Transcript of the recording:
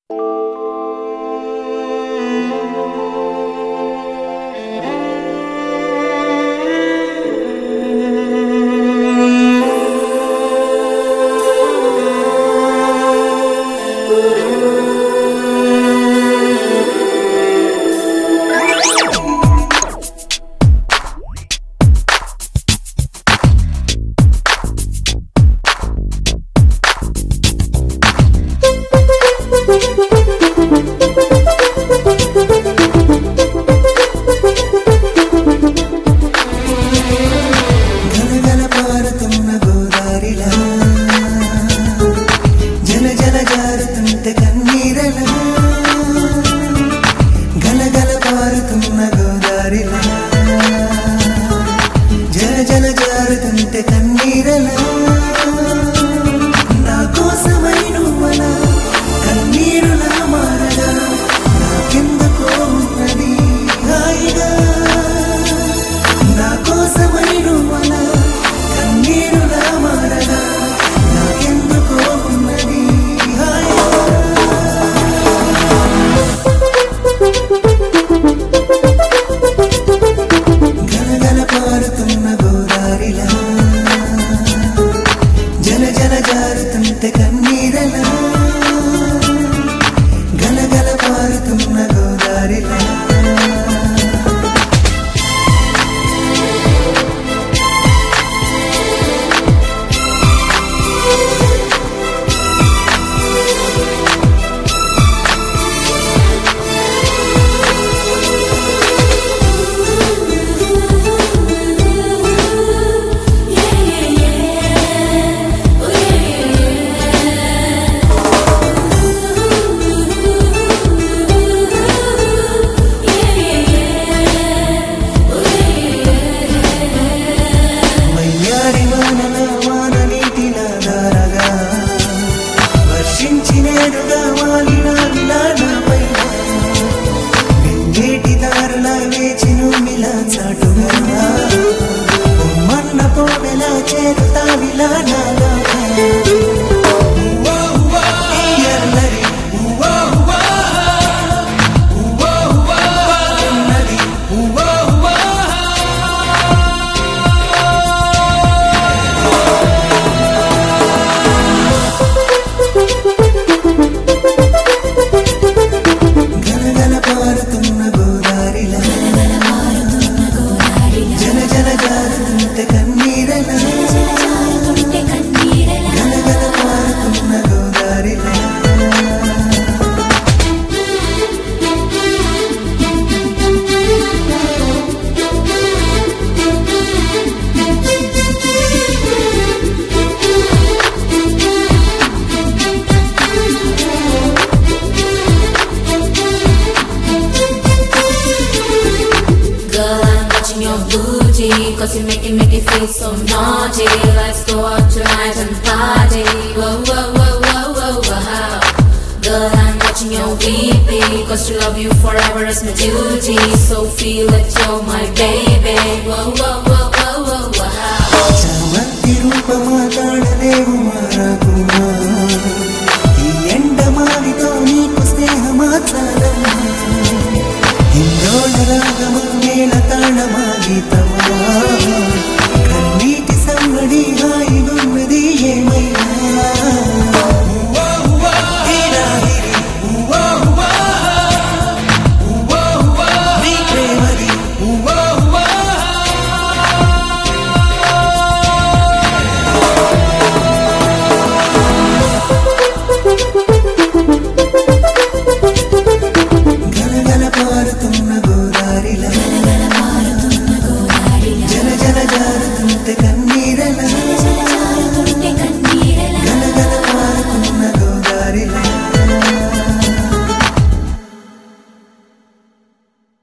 Cause you make it feel so naughty. Let's go out tonight and party. Whoa, whoa, whoa, whoa, whoa, wow. Girl, I'm watching your VP. Cause to love you forever is my duty. So feel it, you're my baby. Whoa, whoa, whoa, whoa, whoa, wow. Chavanti roopa maatadalevu maraku ee endamari